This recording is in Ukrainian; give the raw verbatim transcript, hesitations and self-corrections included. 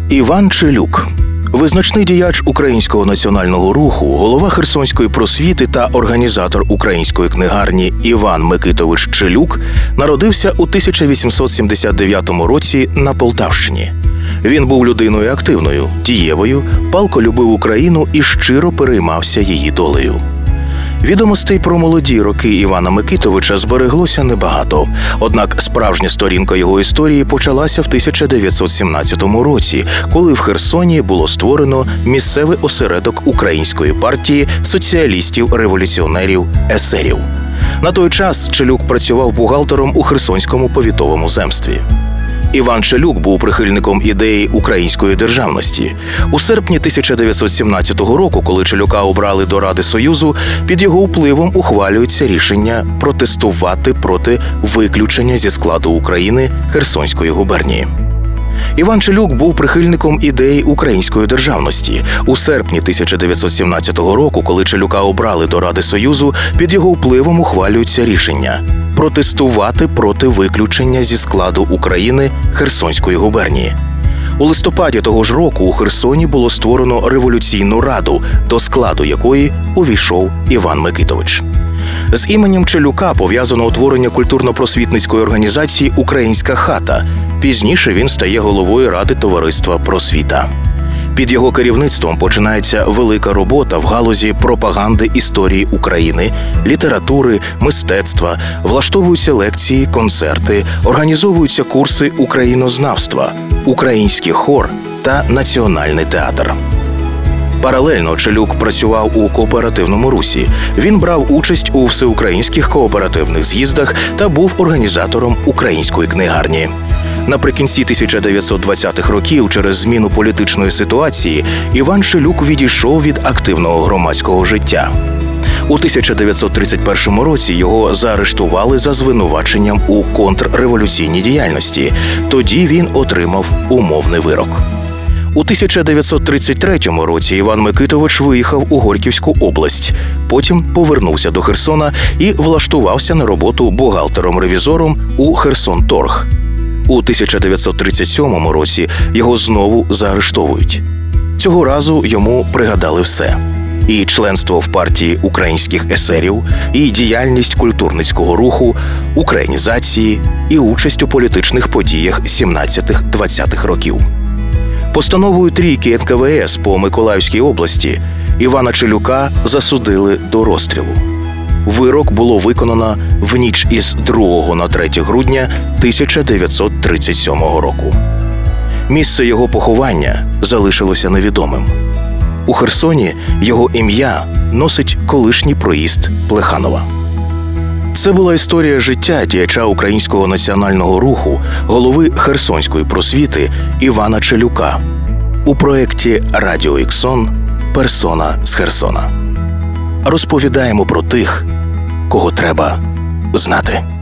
Іван Челюк – визначний діяч українського національного руху, голова Херсонської просвіти та організатор української книгарні Іван Микитович Челюк народився у тисяча вісімсот сімдесят дев'ятому році на Полтавщині. Він був людиною активною, дієвою, палко любив Україну і щиро переймався її долею. Відомостей про молоді роки Івана Микитовича збереглося небагато. Однак справжня сторінка його історії почалася в тисяча дев'ятсот сімнадцятому році, коли в Херсоні було створено місцевий осередок Української партії соціалістів-революціонерів-есерів. На той час Челюк працював бухгалтером у Херсонському повітовому земстві. Іван Челюк був прихильником ідеї української державності. У серпні тисяча дев'ятсот сімнадцятого року, коли Челюка обрали до Ради Союзу, під його впливом ухвалюється рішення протестувати проти виключення зі складу України Херсонської губернії. Іван Челюк був прихильником ідеї української державності. У серпні тисяча дев'ятсот сімнадцятого року, коли Челюка обрали до Ради Союзу, під його впливом ухвалюється рішення протестувати проти виключення зі складу України Херсонської губернії. У листопаді того ж року у Херсоні було створено революційну раду, до складу якої увійшов Іван Микитович. З іменем Челюка пов'язано утворення культурно-просвітницької організації «Українська хата». Пізніше він стає головою Ради товариства «Просвіта». Під його керівництвом починається велика робота в галузі пропаганди історії України, літератури, мистецтва, влаштовуються лекції, концерти, організовуються курси українознавства, український хор та національний театр. Паралельно Челюк працював у кооперативному русі. Він брав участь у всеукраїнських кооперативних з'їздах та був організатором української книгарні. Наприкінці тисяча дев'ятсот двадцятих років, через зміну політичної ситуації, Іван Челюк відійшов від активного громадського життя. У тисяча дев'ятсот тридцять першому році його заарештували за звинуваченням у контрреволюційній діяльності. Тоді він отримав умовний вирок. У тисяча дев'ятсот тридцять третьому році Іван Микитович виїхав у Горківську область. Потім повернувся до Херсона і влаштувався на роботу бухгалтером-ревізором у Херсонторг. У тисяча дев'ятсот тридцять сьомому році його знову заарештовують. Цього разу йому пригадали все – і членство в партії українських есерів, і діяльність культурницького руху, українізації, і участь у політичних подіях сімнадцятих-двадцятих років. Постановою трійки ен ка ве ес по Миколаївській області Івана Челюка засудили до розстрілу. Вирок було виконано в ніч із другого на третє грудня тисяча дев'ятсот тридцять сьомого року. Місце його поховання залишилося невідомим. У Херсоні його ім'я носить колишній проїзд Плеханова. Це була історія життя діяча українського національного руху, голови Херсонської просвіти Івана Челюка у проєкті Радіо Іксон «Персона з Херсона». Розповідаємо про тих, кого треба знати.